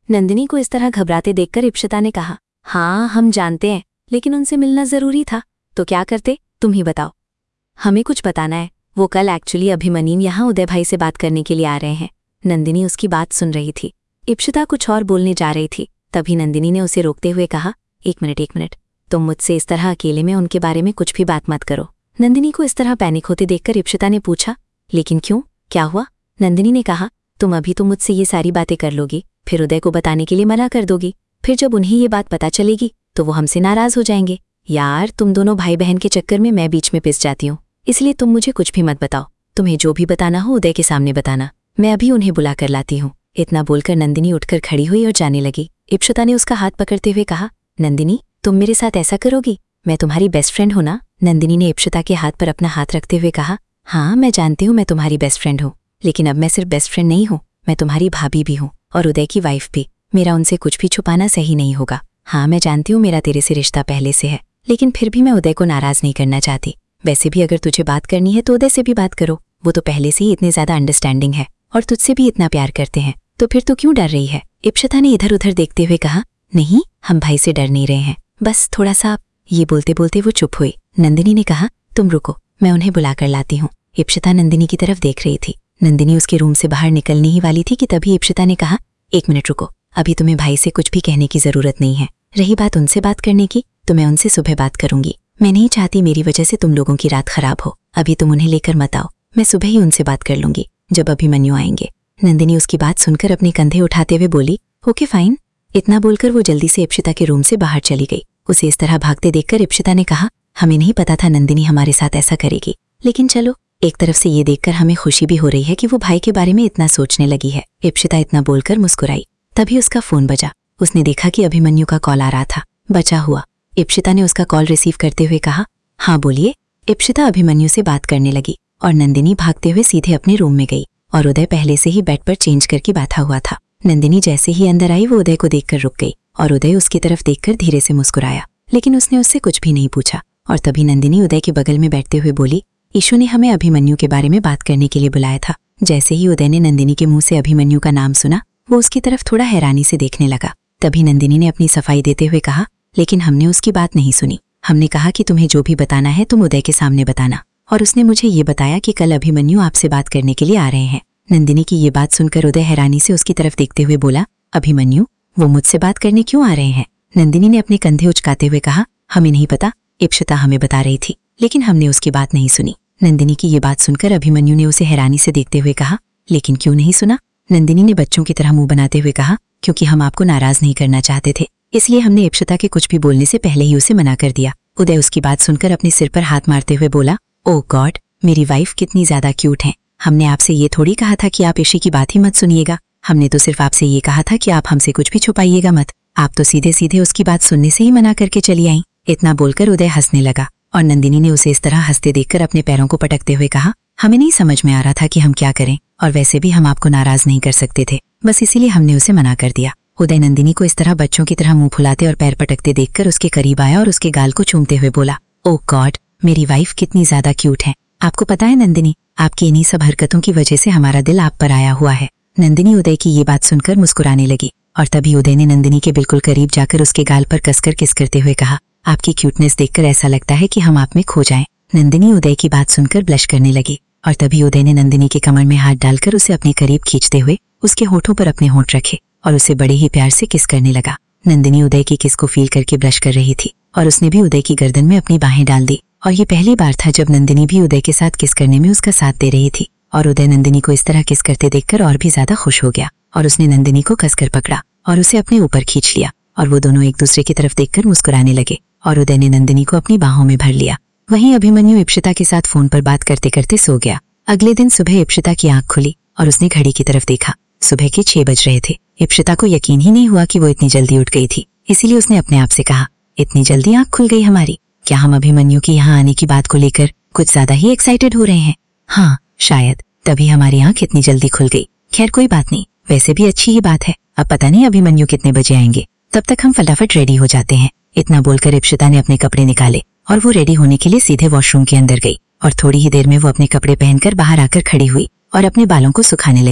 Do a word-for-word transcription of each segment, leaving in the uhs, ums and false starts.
नंदिनी को इस तरह घबराते देखकर इप्सिता ने कहा, हाँ हम जानते हैं, लेकिन उनसे मिलना जरूरी था। तो क्या करते, तुम ही बताओ। हमें कुछ बताना है। वो कल एक्चुअली अभिमन्यु यहाँ उदय भाई से बात करने के लिए आ रहे हैं। नंदिनी उसकी बात सुन रही थी। इप्सिता कुछ और बोलने जा रही थी, तभी नंदिनी ने उसे रोकते हुए कहा, एक मिनट एक मिनट तुम मुझसे इस तरह अकेले में उनके बारे में कुछ भी बात मत करो। नंदिनी को इस तरह पैनिक होते देखकर इप्सिता ने पूछा, लेकिन क्यों, क्या हुआ? नंदिनी ने कहा, तुम अभी तो मुझसे ये सारी बातें कर लोगी, फिर उदय को बताने के लिए मना कर दोगी, फिर जब उन्हें ये बात पता चलेगी तो वो हमसे नाराज हो जाएंगे। यार तुम दोनों भाई बहन के चक्कर में मैं बीच में पिस जाती हूँ, इसलिए तुम मुझे कुछ भी मत बताओ। तुम्हें जो भी बताना हो उदय के सामने बताना, मैं अभी उन्हें बुला कर लाती हूँ। इतना बोलकर नंदिनी उठकर खड़ी हुई और जाने लगी। इप्सिता ने उसका हाथ पकड़ते हुए कहा, नंदिनी तुम मेरे साथ ऐसा करोगी? मैं तुम्हारी बेस्ट फ्रेंड हूँ ना? नंदिनी ने इप्सिता के हाथ पर अपना हाथ रखते हुए कहा, हाँ मैं जानती हूँ मैं तुम्हारी बेस्ट फ्रेंड हूँ, लेकिन अब मैं सिर्फ बेस्ट फ्रेंड नहीं हूँ, मैं तुम्हारी भाभी भी हूँ और उदय की वाइफ भी। मेरा उनसे कुछ भी छुपाना सही नहीं होगा। हाँ मैं जानती हूँ मेरा तेरे से रिश्ता पहले से है, लेकिन फिर भी मैं उदय को नाराज नहीं करना चाहती। वैसे भी अगर तुझे बात करनी है तो उदय से भी बात करो, वो तो पहले से ही इतने ज्यादा अंडरस्टैंडिंग है और तुझसे भी इतना प्यार करते हैं, तो फिर तो क्यों डर रही है? इप्सिता ने इधर उधर देखते हुए कहा, नहीं हम भाई से डर नहीं रहे हैं, बस थोड़ा सा। ये बोलते बोलते वो चुप हुई। नंदिनी ने कहा, तुम रुको मैं उन्हें बुला कर लाती हूँ। इप्सिता नंदिनी की तरफ देख रही थी। नंदिनी उसके रूम से बाहर निकलने ही वाली थी कि तभी इप्सिता ने कहा, एक मिनट रुको, अभी तुम्हें भाई से कुछ भी कहने की जरूरत नहीं है। रही बात उनसे बात करने की, तो मैं उनसे सुबह बात करूंगी। मैं नहीं चाहती मेरी वजह से तुम लोगों की रात खराब हो। अभी तुम उन्हें लेकर मत आओ, मैं सुबह ही उनसे बात कर लूंगी जब अभिमन्यु आएंगे। नंदिनी उसकी बात सुनकर अपने कंधे उठाते हुए बोली, ओके फाइन। इतना बोलकर वो जल्दी से इप्सिता के रूम से बाहर चली गई। उसे इस तरह भागते देखकर इप्सिता ने कहा, हमें नहीं पता था नंदिनी हमारे साथ ऐसा करेगी, लेकिन चलो एक तरफ से ये देखकर हमें खुशी भी हो रही है कि वो भाई के बारे में इतना सोचने लगी है। इप्सिता इतना बोलकर मुस्कुराई। तभी उसका फोन बजा। उसने देखा कि अभिमन्यु का कॉल आ रहा था। बचा हुआ। इप्सिता ने उसका कॉल रिसीव करते हुए कहा, हाँ बोलिए। इप्सिता अभिमन्यु से बात करने लगी और नंदिनी भागते हुए सीधे अपने रूम में गई और उदय पहले से ही बेड पर चेंज करके बैठा हुआ था। नंदिनी जैसे ही अंदर आई वो उदय को देखकर रुक गई और उदय उसकी तरफ देखकर धीरे से मुस्कुराया, लेकिन उसने उससे कुछ भी नहीं पूछा। और तभी नंदिनी उदय के बगल में बैठते हुए बोली, ईशु ने हमें अभिमन्यु के बारे में बात करने के लिए बुलाया था। जैसे ही उदय ने नंदिनी के मुंह से अभिमन्यु का नाम सुना, वो उसकी तरफ थोड़ा हैरानी से देखने लगा। तभी नंदिनी ने अपनी सफाई देते हुए कहा, लेकिन हमने उसकी बात नहीं सुनी। हमने कहा कि तुम्हें जो भी बताना है तुम उदय के सामने बताना, और उसने मुझे ये बताया कि कल अभिमन्यु आपसे बात करने के लिए आ रहे हैं। नंदिनी की ये बात सुनकर उदय हैरानी से उसकी तरफ देखते हुए बोला, अभिमन्यु वो मुझसे बात करने क्यों आ रहे हैं? नंदिनी ने अपने कंधे उचकाते हुए कहा, हमें नहीं पता, इप्सिता हमें बता रही थी, लेकिन हमने उसकी बात नहीं सुनी। नंदिनी की ये बात सुनकर अभिमन्यु ने उसे हैरानी से देखते हुए कहा, लेकिन क्यों नहीं सुना? नंदिनी ने बच्चों की तरह मुंह बनाते हुए कहा, क्योंकि हम आपको नाराज नहीं करना चाहते थे, इसलिए हमने इप्सिता के कुछ भी बोलने से पहले ही उसे मना कर दिया। उदय उसकी बात सुनकर अपने सिर पर हाथ मारते हुए बोला, ओह गॉड, मेरी वाइफ कितनी ज्यादा क्यूट है। हमने आपसे ये थोड़ी कहा था कि आप ईशी की बात ही मत सुनिएगा। हमने तो सिर्फ आपसे ये कहा था कि आप हमसे कुछ भी छुपाइएगा मत। आप तो सीधे सीधे उसकी बात सुनने से ही मना करके चली आई। इतना बोलकर उदय हंसने लगा और नंदिनी ने उसे इस तरह हंसते देखकर अपने पैरों को पटकते हुए कहा, हमें नहीं समझ में आ रहा था कि हम क्या करें, और वैसे भी हम आपको नाराज नहीं कर सकते थे, बस इसीलिए हमने उसे मना कर दिया। उदय नंदिनी को इस तरह बच्चों की तरह मुंह फुलाते और पैर पटकते देखकर उसके करीब आया और उसके गाल को चूमते हुए बोला, ओह गॉड, मेरी वाइफ कितनी ज्यादा क्यूट है। आपको पता है नंदिनी, आपकी इन्हीं सब हरकतों की वजह से हमारा दिल आप पर आया हुआ है। नंदिनी उदय की ये बात सुनकर मुस्कुराने लगी और तभी उदय ने नंदिनी के बिल्कुल करीब जाकर उसके गाल पर कसकर किस करते हुए कहा, आपकी क्यूटनेस देखकर ऐसा लगता है कि हम आप में खो जाएं। नंदिनी उदय की बात सुनकर ब्लश करने लगी और तभी उदय ने नंदिनी के कमर में हाथ डालकर उसे अपने करीब खींचते हुए उसके होठों पर अपने होंठ रखे और उसे बड़े ही प्यार से किस करने लगा। नंदिनी उदय की किस को फील करके ब्लश कर रही थी और उसने भी उदय की गर्दन में अपनी बाहें डाल दी और ये पहली बार था जब नंदिनी भी उदय के साथ किस करने में उसका साथ दे रही थी। और उदय नंदिनी को इस तरह किस करते देखकर और भी ज्यादा खुश हो गया और उसने नंदिनी को कसकर पकड़ा और उसे अपने ऊपर खींच लिया और वो दोनों एक दूसरे की तरफ देखकर मुस्कुराने लगे और उदय ने नंदिनी को अपनी बाहों में भर लिया। वहीं अभिमन्यु इप्सिता के साथ फोन पर बात करते करते सो गया। अगले दिन सुबह इप्सिता की आंख खुली और उसने घड़ी की तरफ देखा। सुबह के छह बज रहे थे। इप्सिता को यकीन ही नहीं हुआ कि वो इतनी जल्दी उठ गई थी, इसीलिए उसने अपने आप से कहा, इतनी जल्दी आंख खुल गई हमारी, क्या हम अभिमन्यु की यहाँ आने की बात को लेकर कुछ ज्यादा ही एक्साइटेड हो रहे हैं? हाँ शायद, तभी हमारी आंख इतनी जल्दी खुल गई। खैर कोई बात नहीं, वैसे भी अच्छी ही बात है। अब पता नहीं अभिमन्यु कितने बजे आएंगे, तब तक हम फटाफट रेडी हो जाते हैं। इतना बोलकर इप्सिता ने अपने कपड़े निकाले और वो रेडी होने के लिए सीधे वॉशरूम के अंदर गई और थोड़ी ही देर में वो अपने कपड़े पहनकर बाहर आकर खड़ी हुई और अपने बालों को सुखाने लगी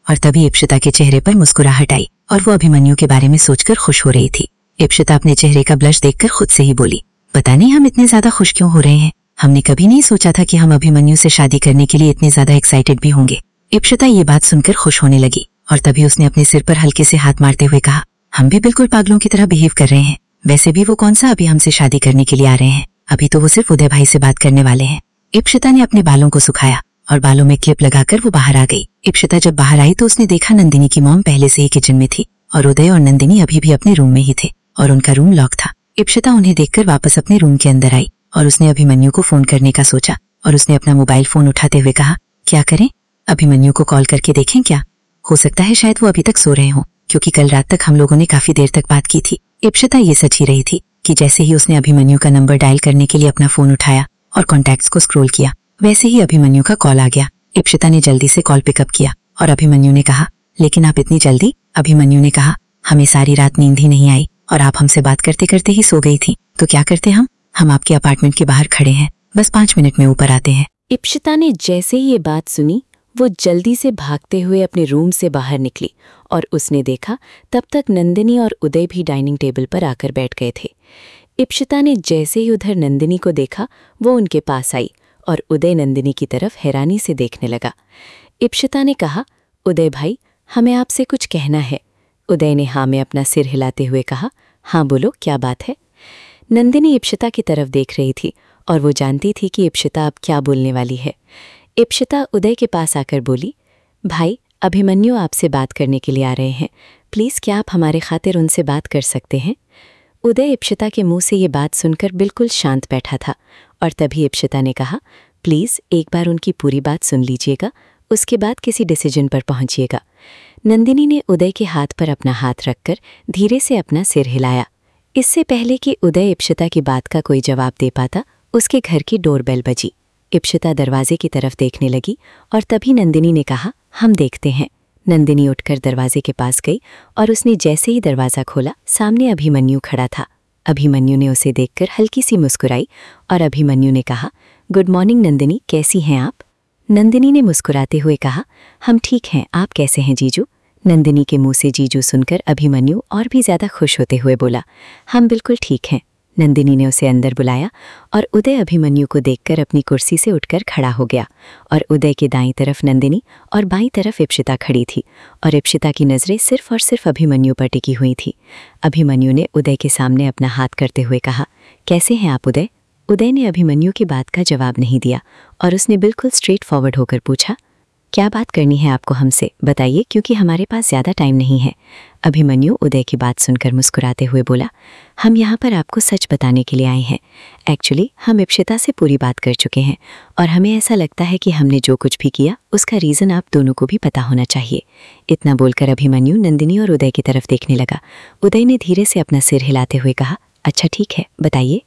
और तभी इप्सिता के चेहरे पर मुस्कुराहट आई और वो अभिमन्यु के बारे में सोचकर खुश हो रही थी। इप्सिता अपने चेहरे का ब्लश देखकर खुद से ही बोली, पता नहीं हम इतने ज्यादा खुश क्यों हो रहे हैं। हमने कभी नहीं सोचा था कि हम अभिमन्यु से शादी करने के लिए इतने ज्यादा एक्साइटेड भी होंगे। इप्सिता ये बात सुनकर खुश होने लगी और तभी उसने अपने सिर पर हल्के से हाथ मारते हुए कहा, हम भी बिल्कुल पागलों की तरह बिहेव कर रहे हैं। वैसे भी वो कौन सा अभी हमसे शादी करने के लिए आ रहे हैं, अभी तो वो सिर्फ उदय भाई से बात करने वाले हैं। इप्सिता ने अपने बालों को सुखाया और बालों में क्लिप लगाकर वो बाहर आ गई। इप्सिता जब बाहर आई तो उसने देखा नंदिनी की मॉम पहले से ही किचन में थी और उदय और नंदिनी अभी भी अपने रूम में ही थे और उनका रूम लॉक था। इप्सिता उन्हें देखकर वापस अपने रूम के अंदर आई और उसने अभिमन्यु को फोन करने का सोचा और उसने अपना मोबाइल फोन उठाते हुए कहा, क्या करें, अभिमन्यु को कॉल करके देखें क्या? हो सकता है शायद वो अभी तक सो रहे हों, क्योंकि कल रात तक हम लोगों ने काफी देर तक बात की थी। इप्सिता ये सच ही रही थी कि जैसे ही उसने अभिमन्यु का नंबर डायल करने के लिए अपना फोन उठाया और कॉन्टैक्ट्स को स्क्रॉल किया, वैसे ही अभिमन्यु का कॉल आ गया। इप्सिता ने जल्दी से कॉल पिकअप किया और अभिमन्यु ने कहा, लेकिन आप इतनी जल्दी? अभिमन्यु ने कहा, हमें सारी रात नींद ही नहीं आई और आप हमसे बात करते करते ही सो गई थी, तो क्या करते हम हम आपके अपार्टमेंट के बाहर खड़े हैं, बस पांच मिनट में ऊपर आते हैं। इप्सिता ने जैसे ही ये बात सुनी, वो जल्दी से भागते हुए अपने रूम से बाहर निकली और उसने देखा तब तक नंदिनी और उदय भी डाइनिंग टेबल पर आकर बैठ गए थे। इप्सिता ने जैसे ही उधर नंदिनी को देखा, वो उनके पास आई और उदय नंदिनी की तरफ हैरानी से देखने लगा। इप्सिता ने कहा, उदय भाई, हमें आपसे कुछ कहना है। उदय ने हाँ में अपना सिर हिलाते हुए कहा, हाँ बोलो, क्या बात है? नंदिनी इप्सिता की तरफ देख रही थी और वो जानती थी कि इप्सिता अब क्या बोलने वाली है। इप्सिता उदय के पास आकर बोली, भाई, अभिमन्यु आपसे बात करने के लिए आ रहे हैं, प्लीज़ क्या आप हमारे खातिर उनसे बात कर सकते हैं? उदय इप्सिता के मुंह से ये बात सुनकर बिल्कुल शांत बैठा था और तभी इप्सिता ने कहा, प्लीज़ एक बार उनकी पूरी बात सुन लीजिएगा, उसके बाद किसी डिसीजन पर पहुंचिएगा। नंदिनी ने उदय के हाथ पर अपना हाथ रखकर धीरे से अपना सिर हिलाया। इससे पहले कि उदय इप्सिता की बात का कोई जवाब दे पाता, उसके घर की डोरबेल बजी। इप्सिता दरवाजे की तरफ देखने लगी और तभी नंदिनी ने कहा, हम देखते हैं। नंदिनी उठकर दरवाजे के पास गई और उसने जैसे ही दरवाज़ा खोला, सामने अभिमन्यु खड़ा था। अभिमन्यु ने उसे देखकर हल्की सी मुस्कुराई और अभिमन्यु ने कहा, गुड मॉर्निंग नंदिनी, कैसी हैं आप? नंदिनी ने मुस्कुराते हुए कहा, हम ठीक हैं, आप कैसे हैं जीजू? नंदिनी के मुंह से जीजू सुनकर अभिमन्यु और भी ज्यादा खुश होते हुए बोला, हम बिल्कुल ठीक हैं। नंदिनी ने उसे अंदर बुलाया और उदय अभिमन्यु को देखकर अपनी कुर्सी से उठकर खड़ा हो गया और उदय के दाईं तरफ नंदिनी और बाईं तरफ इप्सिता खड़ी थी और इप्सिता की नज़रें सिर्फ और सिर्फ अभिमन्यु पर टिकी हुई थी। अभिमन्यु ने उदय के सामने अपना हाथ करते हुए कहा, कैसे हैं आप उदय? उदय ने अभिमन्यु की बात का जवाब नहीं दिया और उसने बिल्कुल स्ट्रेट फॉरवर्ड होकर पूछा, क्या बात करनी है आपको हमसे, बताइए, क्योंकि हमारे पास ज़्यादा टाइम नहीं है। अभिमन्यु उदय की बात सुनकर मुस्कुराते हुए बोला, हम यहाँ पर आपको सच बताने के लिए आए हैं। एक्चुअली हम इप्सिता से पूरी बात कर चुके हैं और हमें ऐसा लगता है कि हमने जो कुछ भी किया उसका रीज़न आप दोनों को भी पता होना चाहिए। इतना बोलकर अभिमन्यु नंदिनी और उदय की तरफ देखने लगा। उदय ने धीरे से अपना सिर हिलाते हुए कहा, अच्छा ठीक है, बताइए